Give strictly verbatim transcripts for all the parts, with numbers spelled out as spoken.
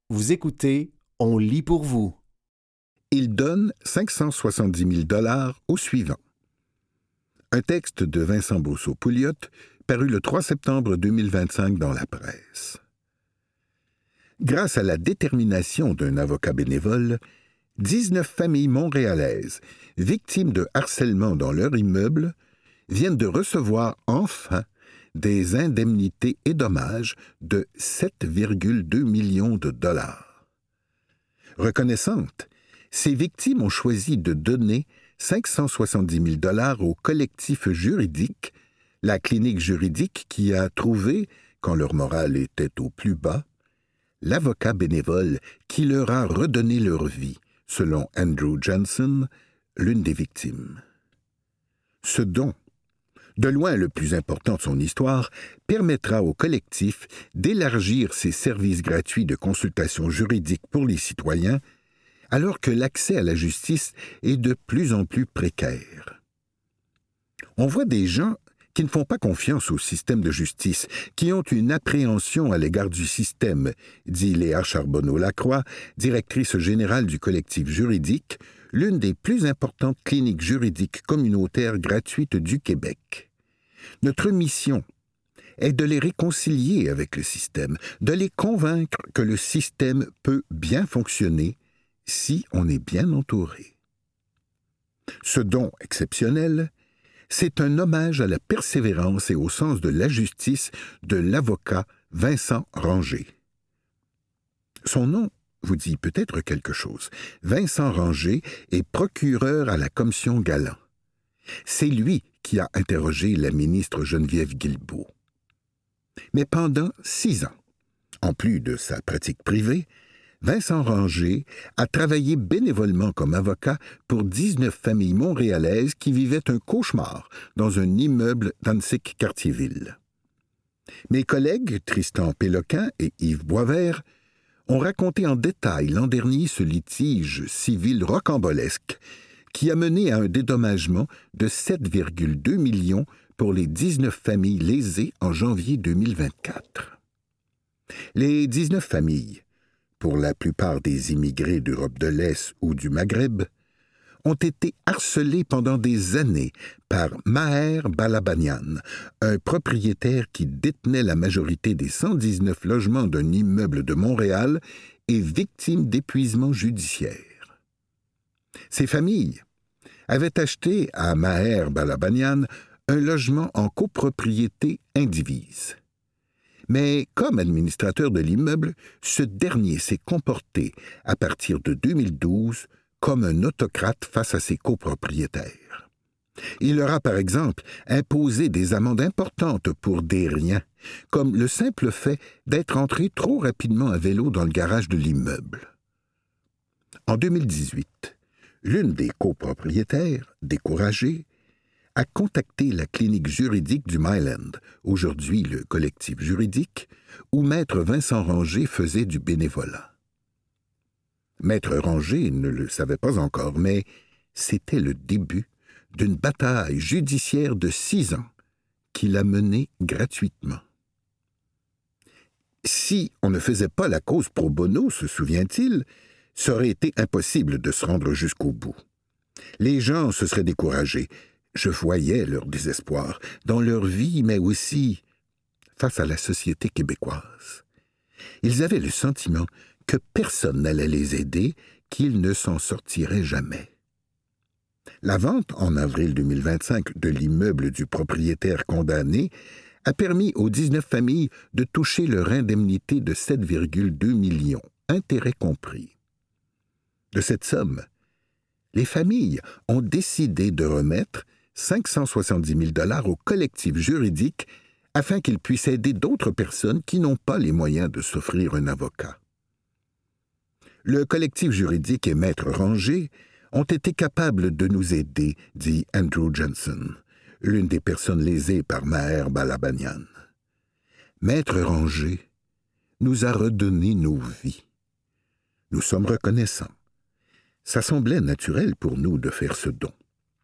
Vous écoutez, on lit pour vous. Il donne cinq cent soixante-dix mille dollars au suivant. Un texte de Vincent Bosso-Pouliot, paru le trois septembre deux mille vingt-cinq dans la presse. Grâce à la détermination d'un avocat bénévole, dix-neuf familles montréalaises, victimes de harcèlement dans leur immeuble, viennent de recevoir enfin des indemnités et dommages de sept virgule deux millions de dollars. Reconnaissantes, ces victimes ont choisi de donner cinq cent soixante-dix mille dollars au collectif juridique, la clinique juridique qui a trouvé, quand leur morale était au plus bas, l'avocat bénévole qui leur a redonné leur vie, selon Andrew Johnson, l'une des victimes. Ce don, de loin le plus important de son histoire, permettra au collectif d'élargir ses services gratuits de consultation juridique pour les citoyens, alors que l'accès à la justice est de plus en plus précaire. On voit des gens qui ne font pas confiance au système de justice, qui ont une appréhension à l'égard du système, dit Léa Charbonneau-Lacroix, directrice générale du collectif juridique, l'une des plus importantes cliniques juridiques communautaires gratuites du Québec. Notre mission est de les réconcilier avec le système, de les convaincre que le système peut bien fonctionner si on est bien entouré. Ce don exceptionnel, c'est un hommage à la persévérance et au sens de la justice de l'avocat Vincent Ranger. Son nom vous dit peut-être quelque chose. Vincent Ranger est procureur à la commission Galland. C'est lui qui a interrogé la ministre Geneviève Guilbeault. Mais pendant six ans, en plus de sa pratique privée, Vincent Ranger a travaillé bénévolement comme avocat pour dix-neuf familles montréalaises qui vivaient un cauchemar dans un immeuble d'Annecy-Cartierville. Mes collègues Tristan Péloquin et Yves Boisvert ont raconté en détail l'an dernier ce litige civil rocambolesque qui a mené à un dédommagement de sept virgule deux millions pour les dix-neuf familles lésées en janvier deux mille vingt-quatre. Les dix-neuf familles, pour la plupart des immigrés d'Europe de l'Est ou du Maghreb, ont été harcelés pendant des années par Maher Balabanian, un propriétaire qui détenait la majorité des cent dix-neuf logements d'un immeuble de Montréal et victime d'épuisement judiciaire. Ces familles avaient acheté à Maher Balabanian un logement en copropriété indivise. Mais comme administrateur de l'immeuble, ce dernier s'est comporté, à partir de deux mille douze, comme un autocrate face à ses copropriétaires. Il leur a, par exemple, imposé des amendes importantes pour des riens, comme le simple fait d'être entré trop rapidement à vélo dans le garage de l'immeuble. En deux mille dix-huit, l'une des copropriétaires, découragée, a contacté la clinique juridique du Myland, aujourd'hui le collectif juridique, où Maître Vincent Ranger faisait du bénévolat. Maître Ranger ne le savait pas encore, mais c'était le début d'une bataille judiciaire de six ans qu'il a menée gratuitement. Si on ne faisait pas la cause pro bono, se souvient-il, ça aurait été impossible de se rendre jusqu'au bout. Les gens se seraient découragés. Je voyais leur désespoir, dans leur vie, mais aussi face à la société québécoise. Ils avaient le sentiment que personne n'allait les aider, qu'ils ne s'en sortiraient jamais. La vente, en avril deux mille vingt-cinq, de l'immeuble du propriétaire condamné a permis aux dix-neuf familles de toucher leur indemnité de sept virgule deux millions, intérêts compris. De cette somme, les familles ont décidé de remettre cinq cent soixante-dix mille dollars au collectif juridique afin qu'il puisse aider d'autres personnes qui n'ont pas les moyens de s'offrir un avocat. Le collectif juridique et Maître Ranger ont été capables de nous aider, dit Andrew Johnson, l'une des personnes lésées par Maher Balabanian. Maître Ranger nous a redonné nos vies. Nous sommes reconnaissants. Ça semblait naturel pour nous de faire ce don.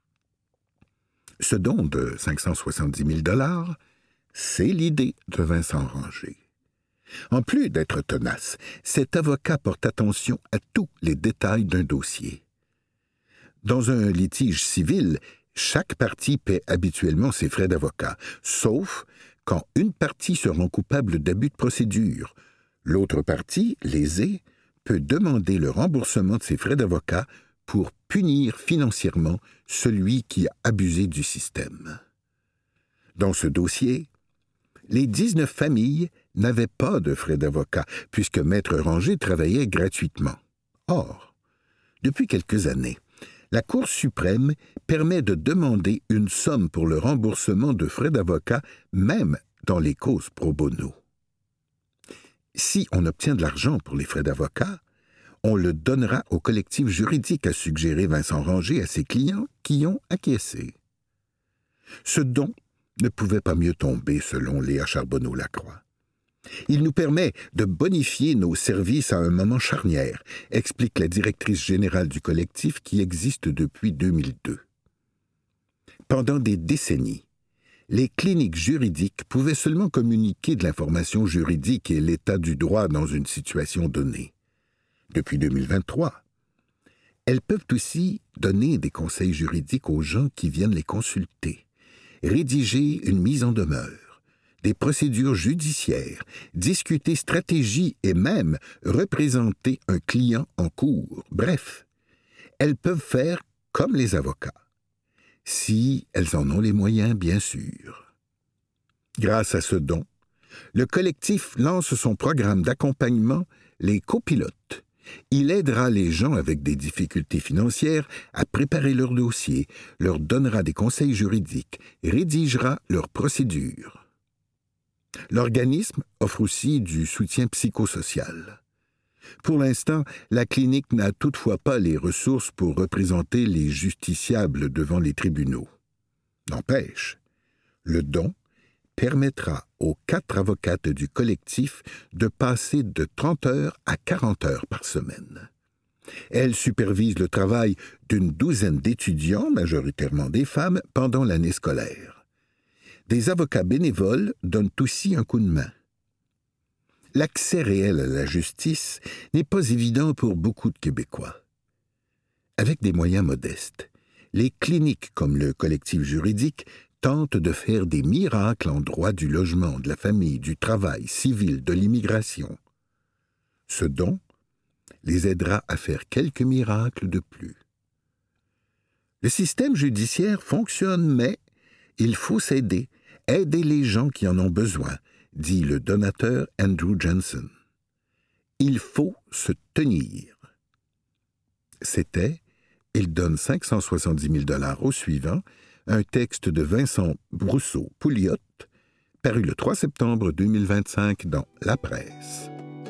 Ce don de cinq cent soixante-dix mille dollars, c'est l'idée de Vincent Ranger. En plus d'être tenace, cet avocat porte attention à tous les détails d'un dossier. Dans un litige civil, chaque partie paie habituellement ses frais d'avocat, sauf quand une partie se rend coupable d'abus de procédure. L'autre partie, lésée, peut demander le remboursement de ses frais d'avocat pour punir financièrement celui qui a abusé du système. Dans ce dossier, les dix-neuf familles n'avaient pas de frais d'avocat puisque Maître Ranger travaillait gratuitement. Or, depuis quelques années, la Cour suprême permet de demander une somme pour le remboursement de frais d'avocat même dans les causes pro bono. Si on obtient de l'argent pour les frais d'avocat, on le donnera au collectif juridique, a suggéré Vincent Ranger à ses clients qui ont acquiescé. Ce don ne pouvait pas mieux tomber, selon Léa Charbonneau-Lacroix. Il nous permet de bonifier nos services à un moment charnière, explique la directrice générale du collectif qui existe depuis deux mille deux. Pendant des décennies, les cliniques juridiques pouvaient seulement communiquer de l'information juridique et l'état du droit dans une situation donnée. Depuis deux mille vingt-trois, elles peuvent aussi donner des conseils juridiques aux gens qui viennent les consulter, rédiger une mise en demeure, des procédures judiciaires, discuter stratégie et même représenter un client en cours. Bref, elles peuvent faire comme les avocats, si elles en ont les moyens, bien sûr. Grâce à ce don, le collectif lance son programme d'accompagnement « Les copilotes ». Il aidera les gens avec des difficultés financières à préparer leur dossier, leur donnera des conseils juridiques, rédigera leurs procédures. L'organisme offre aussi du soutien psychosocial. Pour l'instant, la clinique n'a toutefois pas les ressources pour représenter les justiciables devant les tribunaux. N'empêche, le don permettra aux quatre avocates du collectif de passer de trente heures à quarante heures par semaine. Elles supervisent le travail d'une douzaine d'étudiants, majoritairement des femmes, pendant l'année scolaire. Des avocats bénévoles donnent aussi un coup de main. L'accès réel à la justice n'est pas évident pour beaucoup de Québécois. Avec des moyens modestes, les cliniques comme le collectif juridique tentent de faire des miracles en droit du logement, de la famille, du travail, civil, de l'immigration. Ce don les aidera à faire quelques miracles de plus. Le système judiciaire fonctionne, mais il faut s'aider, aider les gens qui en ont besoin, dit le donateur Andrew Jensen. Il faut se tenir. C'était « Il donne cinq cent soixante-dix mille dollars au suivant », un texte de Vincent Brousseau-Pouliot, paru le trois septembre deux mille vingt-cinq dans La Presse.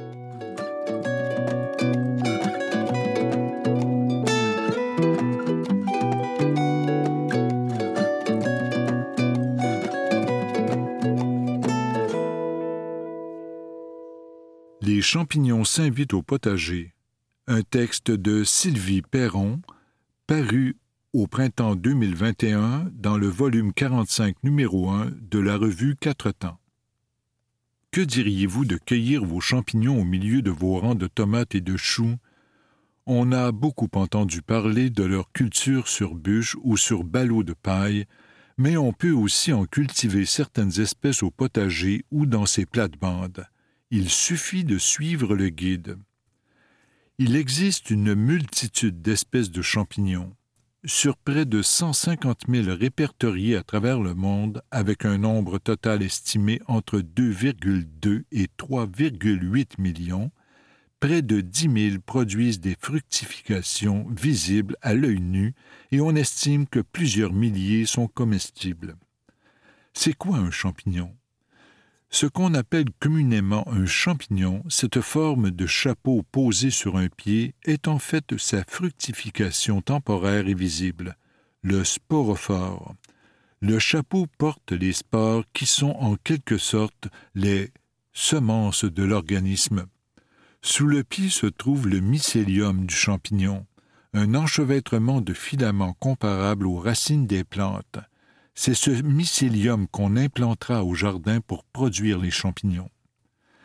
Les champignons s'invitent au potager, un texte de Sylvie Perron, paru au printemps deux mille vingt et un dans le volume quarante-cinq numéro un de la revue Quatre Temps. Que diriez-vous de cueillir vos champignons au milieu de vos rangs de tomates et de choux? On a beaucoup entendu parler de leur culture sur bûche ou sur ballot de paille, mais on peut aussi en cultiver certaines espèces au potager ou dans ses plates-bandes. Il suffit de suivre le guide. Il existe une multitude d'espèces de champignons, sur près de cent cinquante mille répertoriés à travers le monde, avec un nombre total estimé entre deux virgule deux et trois virgule huit millions, près de dix mille produisent des fructifications visibles à l'œil nu et on estime que plusieurs milliers sont comestibles. C'est quoi un champignon? Ce qu'on appelle communément un champignon, cette forme de chapeau posé sur un pied, est en fait sa fructification temporaire et visible, le sporophore. Le chapeau porte les spores qui sont en quelque sorte les semences de l'organisme. Sous le pied se trouve le mycélium du champignon, un enchevêtrement de filaments comparable aux racines des plantes. C'est ce mycélium qu'on implantera au jardin pour produire les champignons.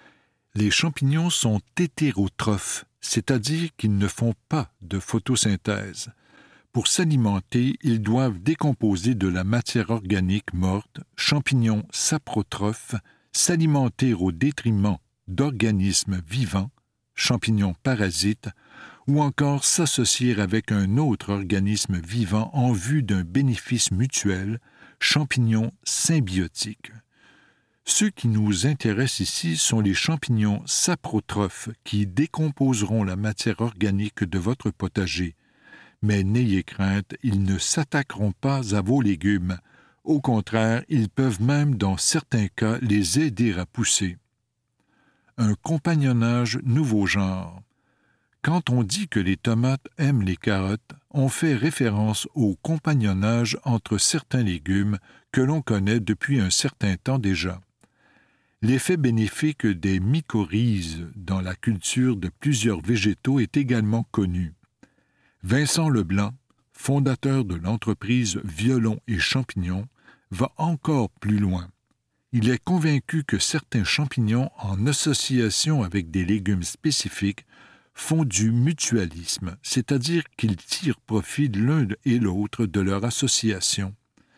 Les champignons sont hétérotrophes, c'est-à-dire qu'ils ne font pas de photosynthèse. Pour s'alimenter, ils doivent décomposer de la matière organique morte, champignons saprotrophes, s'alimenter au détriment d'organismes vivants, champignons parasites, ou encore s'associer avec un autre organisme vivant en vue d'un bénéfice mutuel, champignons symbiotiques. Ceux qui nous intéressent ici sont les champignons saprotrophes qui décomposeront la matière organique de votre potager. Mais n'ayez crainte, ils ne s'attaqueront pas à vos légumes. Au contraire, ils peuvent même, dans certains cas, les aider à pousser. Un compagnonnage nouveau genre. Quand on dit que les tomates aiment les carottes, on fait référence au compagnonnage entre certains légumes que l'on connaît depuis un certain temps déjà. L'effet bénéfique des mycorhizes dans la culture de plusieurs végétaux est également connu. Vincent Leblanc, fondateur de l'entreprise Violon et Champignons, va encore plus loin. Il est convaincu que certains champignons, en association avec des légumes spécifiques, font du mutualisme, c'est-à-dire qu'ils tirent profit l'un et l'autre de leur association.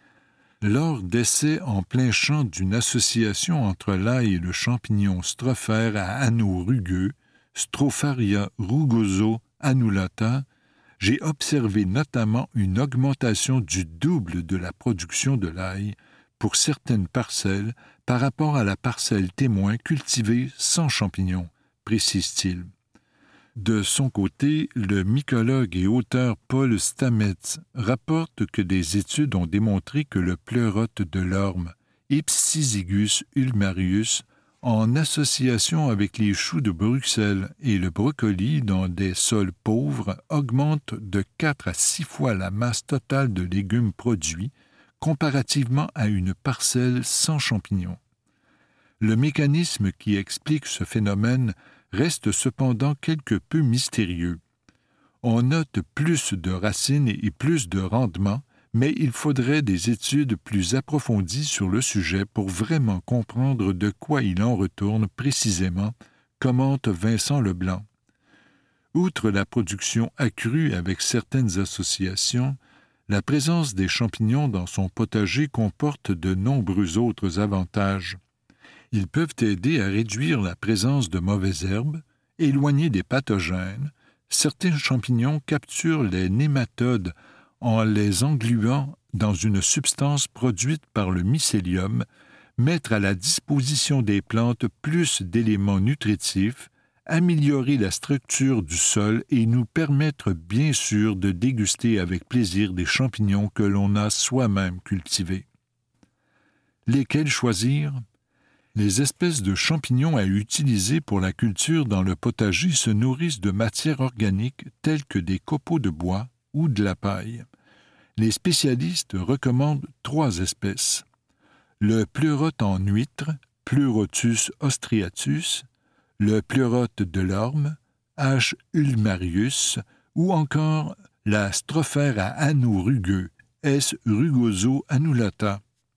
Lors d'essais en plein champ d'une association entre l'ail et le champignon Strophaire à anneaux rugueux, Stropharia rugoso annulata, j'ai observé notamment une augmentation du double de la production de l'ail pour certaines parcelles par rapport à la parcelle témoin cultivée sans champignons, précise-t-il. De son côté, le mycologue et auteur Paul Stamets rapporte que des études ont démontré que le pleurote de l'orme, Ipsizygus ulmarius, en association avec les choux de Bruxelles et le brocoli dans des sols pauvres, augmente de quatre à six fois la masse totale de légumes produits comparativement à une parcelle sans champignons. Le mécanisme qui explique ce phénomène reste cependant quelque peu mystérieux. On note plus de racines et plus de rendement, mais il faudrait des études plus approfondies sur le sujet pour vraiment comprendre de quoi il en retourne précisément, commente Vincent Leblanc. Outre la production accrue avec certaines associations, la présence des champignons dans son potager comporte de nombreux autres avantages. Ils peuvent aider à réduire la présence de mauvaises herbes, éloigner des pathogènes. Certains champignons capturent les nématodes en les engluant dans une substance produite par le mycélium, mettre à la disposition des plantes plus d'éléments nutritifs, améliorer la structure du sol et nous permettre bien sûr de déguster avec plaisir des champignons que l'on a soi-même cultivés. Lesquels choisir? Les espèces de champignons à utiliser pour la culture dans le potager se nourrissent de matières organiques telles que des copeaux de bois ou de la paille. Les spécialistes recommandent trois espèces. Le pleurote en huître, Pleurotus austriatus, le pleurote de l'orme, H. ulmarius, ou encore la Strophaire à anneaux rugueux, S. rugoso annulata.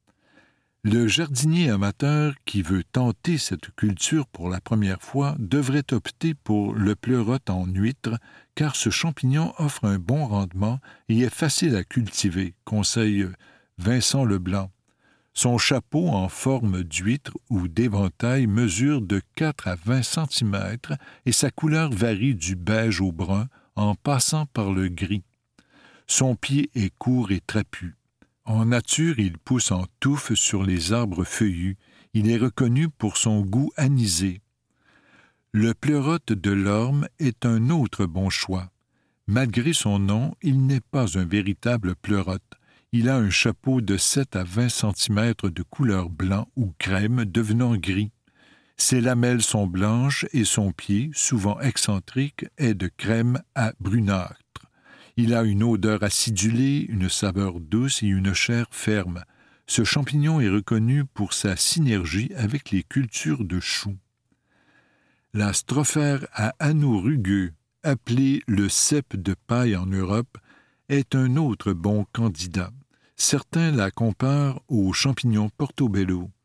Le jardinier amateur qui veut tenter cette culture pour la première fois devrait opter pour le pleurote en huître car ce champignon offre un bon rendement et est facile à cultiver, conseille Vincent Leblanc. Son chapeau en forme d'huître ou d'éventail mesure de quatre à vingt centimètres et sa couleur varie du beige au brun en passant par le gris. Son pied est court et trapu. En nature, il pousse en touffe sur les arbres feuillus. Il est reconnu pour son goût anisé. Le pleurote de l'orme est un autre bon choix. Malgré son nom, il n'est pas un véritable pleurote. Il a un chapeau de sept à vingt centimètres de couleur blanc ou crème devenant gris. Ses lamelles sont blanches et son pied, souvent excentrique, est de crème à brunâtre. Il a une odeur acidulée, une saveur douce et une chair ferme. Ce champignon est reconnu pour sa synergie avec les cultures de choux. La Strophaire à anneaux rugueux, appelée le cèpe de paille en Europe, est un autre bon candidat. Certains la comparent au champignon portobello.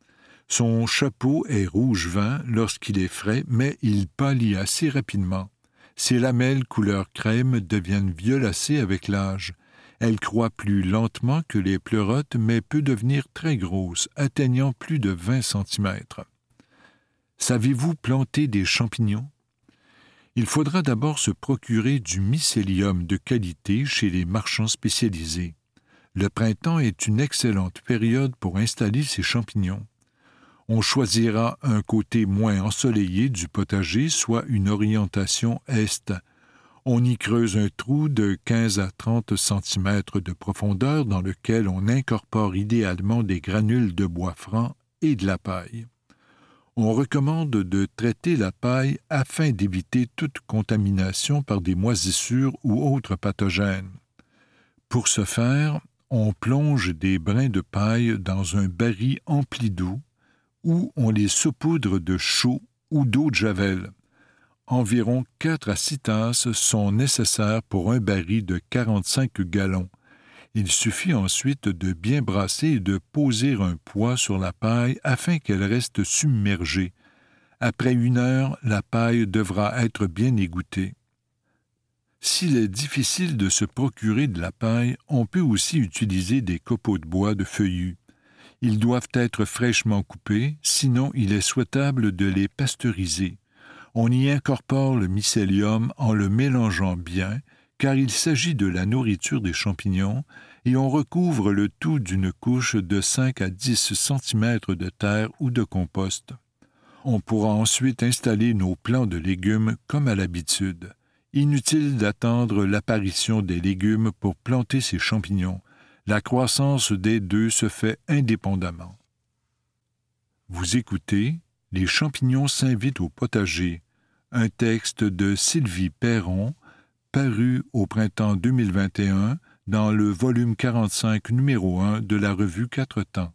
Son chapeau est rouge vin lorsqu'il est frais, mais il pâlit assez rapidement. Ses lamelles couleur crème deviennent violacées avec l'âge. Elle croît plus lentement que les pleurotes, mais peut devenir très grosse, atteignant plus de vingt centimètres. Savez-vous planter des champignons? Il faudra d'abord se procurer du mycélium de qualité chez les marchands spécialisés. Le printemps est une excellente période pour installer ces champignons. On choisira un côté moins ensoleillé du potager, soit une orientation est. On y creuse un trou de quinze à trente centimètres de profondeur dans lequel on incorpore idéalement des granules de bois franc et de la paille. On recommande de traiter la paille afin d'éviter toute contamination par des moisissures ou autres pathogènes. Pour ce faire, on plonge des brins de paille dans un baril empli d'eau où on les saupoudre de chaux ou d'eau de javel. Environ quatre à six tasses sont nécessaires pour un baril de quarante-cinq gallons. Il suffit ensuite de bien brasser et de poser un poids sur la paille afin qu'elle reste submergée. Après une heure, la paille devra être bien égouttée. S'il est difficile de se procurer de la paille, on peut aussi utiliser des copeaux de bois de feuillus. Ils doivent être fraîchement coupés, sinon il est souhaitable de les pasteuriser. On y incorpore le mycélium en le mélangeant bien, car il s'agit de la nourriture des champignons, et on recouvre le tout d'une couche de cinq à dix centimètres de terre ou de compost. On pourra ensuite installer nos plants de légumes comme à l'habitude. Inutile d'attendre l'apparition des légumes pour planter ces champignons. La croissance des deux se fait indépendamment. Vous écoutez « Les champignons s'invitent au potager », un texte de Sylvie Perron, paru au printemps deux mille vingt et un dans le volume quarante-cinq numéro un de la revue Quatre Temps.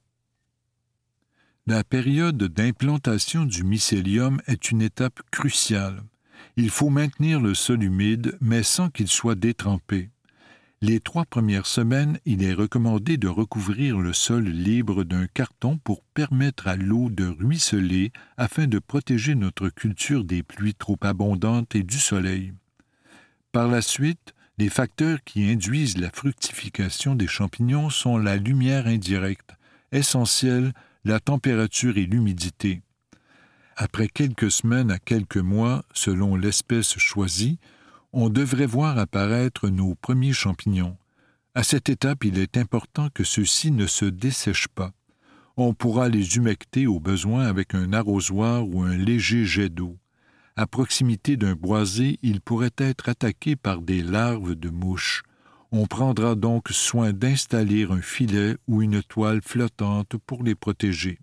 La période d'implantation du mycélium est une étape cruciale. Il faut maintenir le sol humide, mais sans qu'il soit détrempé. Les trois premières semaines, il est recommandé de recouvrir le sol libre d'un carton pour permettre à l'eau de ruisseler afin de protéger notre culture des pluies trop abondantes et du soleil. Par la suite, les facteurs qui induisent la fructification des champignons sont la lumière indirecte, essentielle, la température et l'humidité. Après quelques semaines à quelques mois, selon l'espèce choisie, on devrait voir apparaître nos premiers champignons. À cette étape, il est important que ceux-ci ne se dessèchent pas. On pourra les humecter au besoin avec un arrosoir ou un léger jet d'eau. À proximité d'un boisé, ils pourraient être attaqués par des larves de mouches. On prendra donc soin d'installer un filet ou une toile flottante pour les protéger.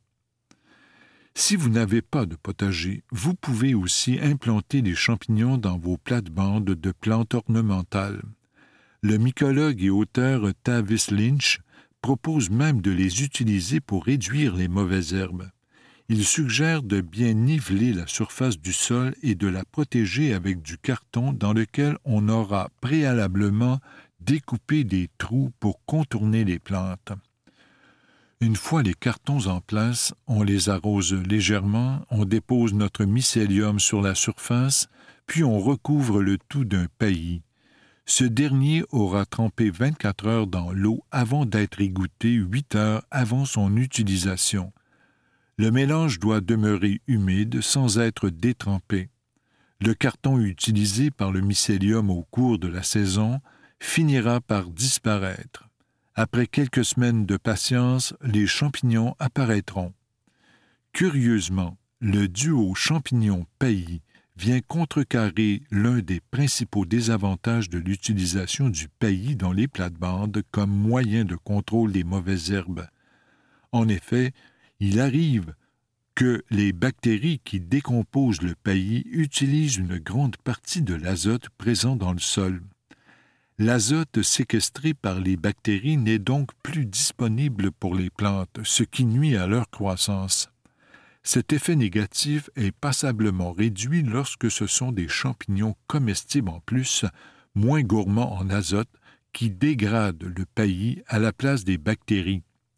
Si vous n'avez pas de potager, vous pouvez aussi implanter des champignons dans vos plates-bandes de plantes ornementales. Le mycologue et auteur Tavis Lynch propose même de les utiliser pour réduire les mauvaises herbes. Il suggère de bien niveler la surface du sol et de la protéger avec du carton dans lequel on aura préalablement découpé des trous pour contourner les plantes. Une fois les cartons en place, on les arrose légèrement, on dépose notre mycélium sur la surface, puis on recouvre le tout d'un paillis. Ce dernier aura trempé vingt-quatre heures dans l'eau avant d'être égoutté huit heures avant son utilisation. Le mélange doit demeurer humide sans être détrempé. Le carton utilisé par le mycélium au cours de la saison finira par disparaître. Après quelques semaines de patience, les champignons apparaîtront. Curieusement, le duo champignon-paillis vient contrecarrer l'un des principaux désavantages de l'utilisation du paillis dans les plates-bandes comme moyen de contrôle des mauvaises herbes. En effet, il arrive que les bactéries qui décomposent le paillis utilisent une grande partie de l'azote présent dans le sol. L'azote séquestré par les bactéries n'est donc plus disponible pour les plantes, ce qui nuit à leur croissance. Cet effet négatif est passablement réduit lorsque ce sont des champignons comestibles en plus, moins gourmands en azote, qui dégradent le paillis à la place des bactéries.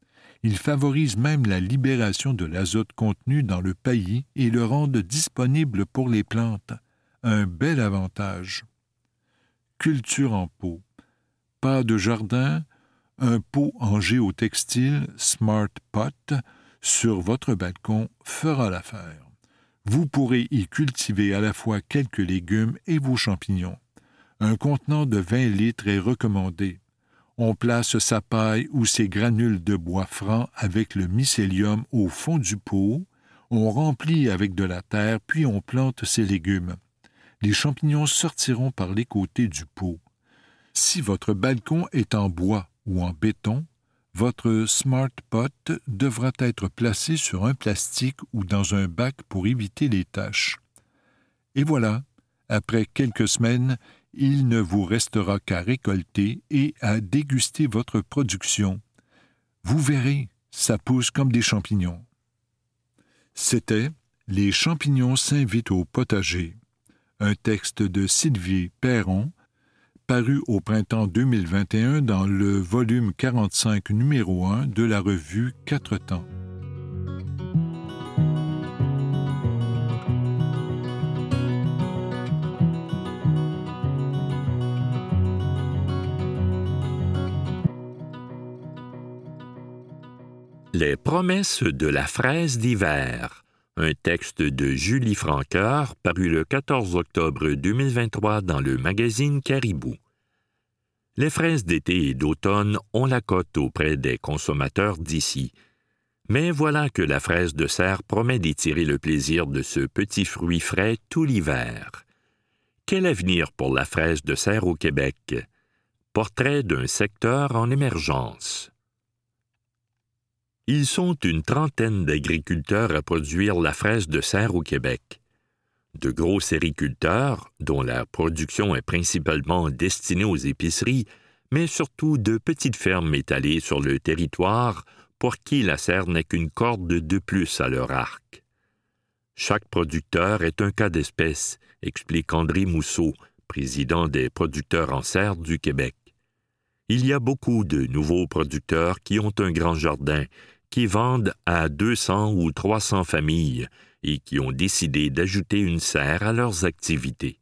Ils favorisent même la libération de l'azote contenu dans le paillis et le rendent disponible pour les plantes. Un bel avantage. Culture en pot. Pas de jardin, un pot en géotextile Smart Pot sur votre balcon fera l'affaire. Vous pourrez y cultiver à la fois quelques légumes et vos champignons. Un contenant de vingt litres est recommandé. On place sa paille ou ses granules de bois franc avec le mycélium au fond du pot, on remplit avec de la terre, puis on plante ses légumes. Les champignons sortiront par les côtés du pot. Si votre balcon est en bois ou en béton, votre Smart Pot devra être placé sur un plastique ou dans un bac pour éviter les taches. Et voilà, après quelques semaines, il ne vous restera qu'à récolter et à déguster votre production. Vous verrez, ça pousse comme des champignons. C'était « Les champignons s'invitent au potager », un texte de Sylvie Perron, paru au printemps deux mille vingt et un dans le volume quarante-cinq numéro un de la revue Quatre Temps. Les promesses de la fraise d'hiver, un texte de Julie Francoeur paru le quatorze octobre deux mille vingt-trois dans le magazine Caribou. Les fraises d'été et d'automne ont la cote auprès des consommateurs d'ici. Mais voilà que la fraise de serre promet d'étirer le plaisir de ce petit fruit frais tout l'hiver. Quel avenir pour la fraise de serre au Québec? Portrait d'un secteur en émergence. Ils sont une trentaine d'agriculteurs à produire la fraise de serre au Québec. De gros sériculteurs, dont la production est principalement destinée aux épiceries, mais surtout de petites fermes étalées sur le territoire pour qui la serre n'est qu'une corde de plus à leur arc. Chaque producteur est un cas d'espèce, explique André Mousseau, président des producteurs en serre du Québec. Il y a beaucoup de nouveaux producteurs qui ont un grand jardin, qui vendent à deux cents ou trois cents familles et qui ont décidé d'ajouter une serre à leurs activités.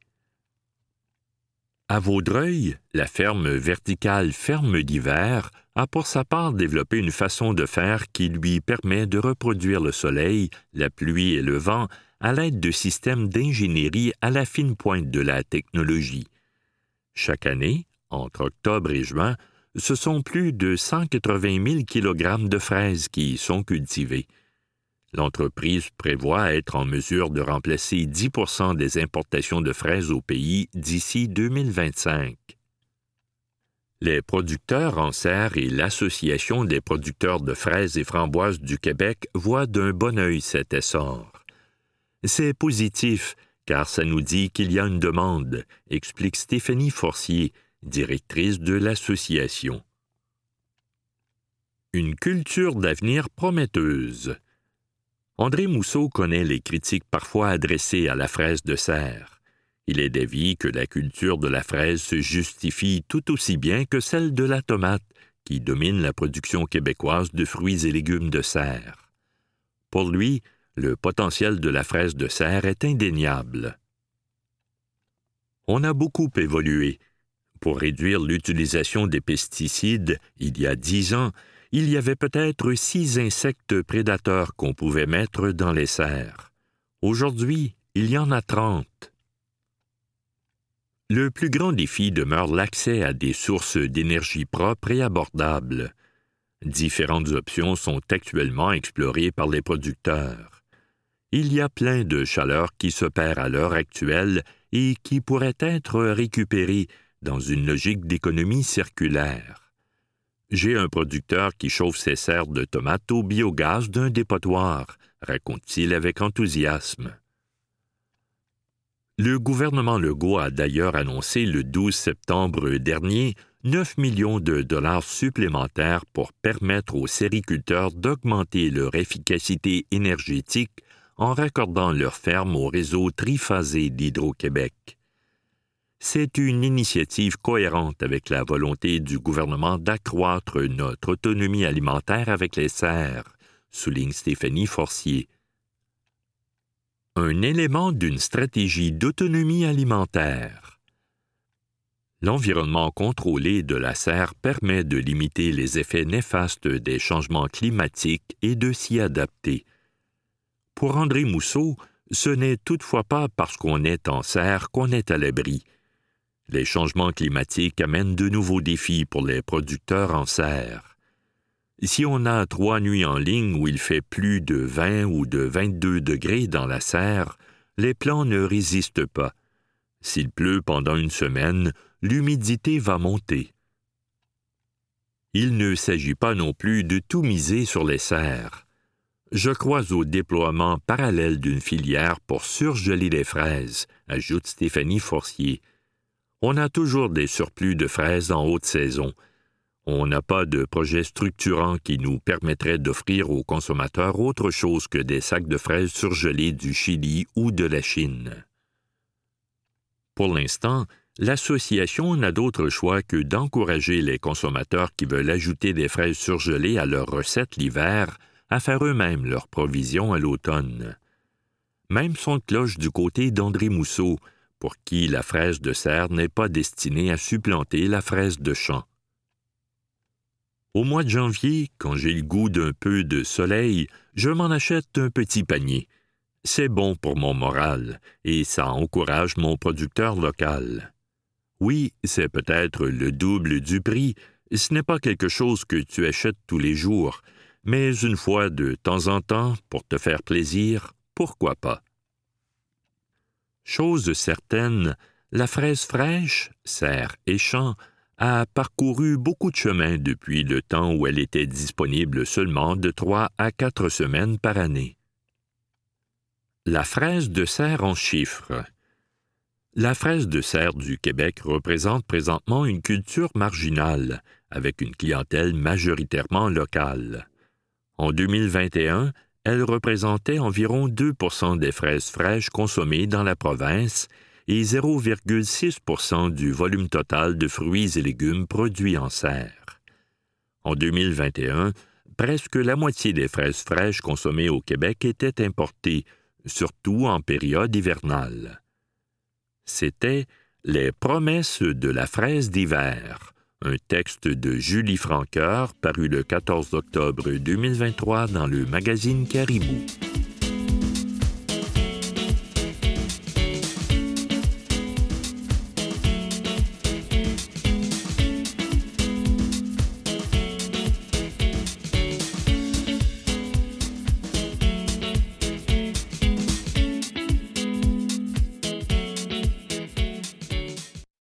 À Vaudreuil, la ferme verticale Ferme d'hiver a pour sa part développé une façon de faire qui lui permet de reproduire le soleil, la pluie et le vent à l'aide de systèmes d'ingénierie à la fine pointe de la technologie. Chaque année, entre octobre et juin, ce sont plus de cent quatre-vingt mille kilogrammes de fraises qui y sont cultivées. L'entreprise prévoit être en mesure de remplacer dix pour cent des importations de fraises au pays d'ici deux mille vingt-cinq. Les producteurs en serre et l'Association des producteurs de fraises et framboises du Québec voient d'un bon œil cet essor. C'est positif, car ça nous dit qu'il y a une demande, explique Stéphanie Forcier, directrice de l'association. Une culture d'avenir prometteuse. André Mousseau connaît les critiques parfois adressées à la fraise de serre. Il est d'avis que la culture de la fraise se justifie tout aussi bien que celle de la tomate, qui domine la production québécoise de fruits et légumes de serre. Pour lui, le potentiel de la fraise de serre est indéniable. On a beaucoup évolué. Pour réduire l'utilisation des pesticides, il y a dix ans, il y avait peut-être six insectes prédateurs qu'on pouvait mettre dans les serres. Aujourd'hui, il y en a trente. Le plus grand défi demeure l'accès à des sources d'énergie propres et abordables. Différentes options sont actuellement explorées par les producteurs. Il y a plein de chaleur qui s'opère à l'heure actuelle et qui pourraient être récupérées dans une logique d'économie circulaire. J'ai un producteur qui chauffe ses serres de tomates au biogaz d'un dépotoir, raconte-t-il avec enthousiasme. Le gouvernement Legault a d'ailleurs annoncé le douze septembre dernier neuf millions de dollars supplémentaires pour permettre aux sériculteurs d'augmenter leur efficacité énergétique en raccordant leurs fermes au réseau triphasé d'Hydro-Québec. C'est une initiative cohérente avec la volonté du gouvernement d'accroître notre autonomie alimentaire avec les serres, souligne Stéphanie Forcier. Un élément d'une stratégie d'autonomie alimentaire. L'environnement contrôlé de la serre permet de limiter les effets néfastes des changements climatiques et de s'y adapter. Pour André Mousseau, ce n'est toutefois pas parce qu'on est en serre qu'on est à l'abri. Les changements climatiques amènent de nouveaux défis pour les producteurs en serre. Si on a trois nuits en ligne où il fait plus de vingt ou de vingt-deux degrés dans la serre, les plants ne résistent pas. S'il pleut pendant une semaine, l'humidité va monter. Il ne s'agit pas non plus de tout miser sur les serres. Je crois au déploiement parallèle d'une filière pour surgeler les fraises, ajoute Stéphanie Forcier. On a toujours des surplus de fraises en haute saison. On n'a pas de projet structurant qui nous permettrait d'offrir aux consommateurs autre chose que des sacs de fraises surgelées du Chili ou de la Chine. Pour l'instant, l'association n'a d'autre choix que d'encourager les consommateurs qui veulent ajouter des fraises surgelées à leurs recettes l'hiver à faire eux-mêmes leurs provisions à l'automne. Même son de cloche du côté d'André Mousseau, pour qui la fraise de serre n'est pas destinée à supplanter la fraise de champ. Au mois de janvier, quand j'ai le goût d'un peu de soleil, je m'en achète un petit panier. C'est bon pour mon moral et ça encourage mon producteur local. Oui, c'est peut-être le double du prix, ce n'est pas quelque chose que tu achètes tous les jours, mais une fois de temps en temps, pour te faire plaisir, pourquoi pas? Chose certaine, la fraise fraîche, serre et champ, a parcouru beaucoup de chemin depuis le temps où elle était disponible seulement de trois à quatre semaines par année. La fraise de serre en chiffres. La fraise de serre du Québec représente présentement une culture marginale, avec une clientèle majoritairement locale. En deux mille vingt et un, elle représentait environ deux pour cent des fraises fraîches consommées dans la province et zéro virgule six pour cent du volume total de fruits et légumes produits en serre. En deux mille vingt et un, presque la moitié des fraises fraîches consommées au Québec étaient importées, surtout en période hivernale. C'était « Les promesses de la fraise d'hiver », un texte de Julie Francoeur paru le quatorze octobre deux mille vingt-trois dans le magazine Caribou.